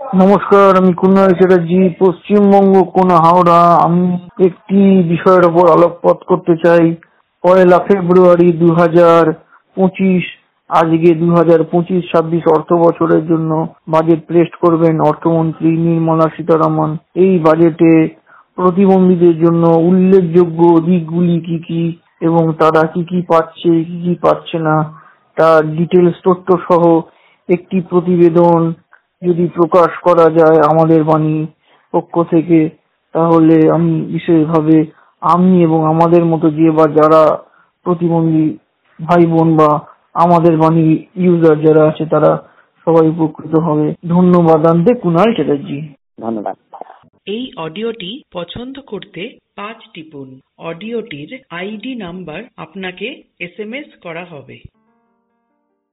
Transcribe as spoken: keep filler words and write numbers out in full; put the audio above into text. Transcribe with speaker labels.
Speaker 1: নমস্কার, আমি কুণাল চ্যাটার্জি, পশ্চিমবঙ্গ কোনা হাওড়া। আমি একটি বিষয়ের ওপর আলোকপাত করতে চাই। পয়লা ফেব্রুয়ারি দু হাজার পঁচিশ, আজকে দু হাজার পঁচিশ ছাব্বিশ অর্থ বছরের জন্য বাজেট পেশ করবেন অর্থমন্ত্রী নির্মলা সীতারামন। এই বাজেটে প্রতিবন্ধীদের জন্য উল্লেখযোগ্য দিকগুলি কি কি এবং তারা কি কি পাচ্ছে কি কি পাচ্ছে না তার ডিটেলস তথ্য সহ একটি প্রতিবেদন যদি প্রকাশ করা যায় আমাদের বাণী পক্ষ থেকে, তাহলে আমি বিশেষভাবে আমি এবং আমাদের মতো যে বা যারা প্রতিবন্ধী ভাই বোন বা আমাদের বাণী ইউজার যারা আছে তারা সবাই উপকৃত হবে। ধন্যবাদ। আনতে কুণাল চ্যাটার্জি।
Speaker 2: ধন্যবাদ।
Speaker 3: এই অডিওটি পছন্দ করতে পাঁচ টিপুন। অডিওটির আইডি নাম্বার আপনাকে এস এম এস করা হবে।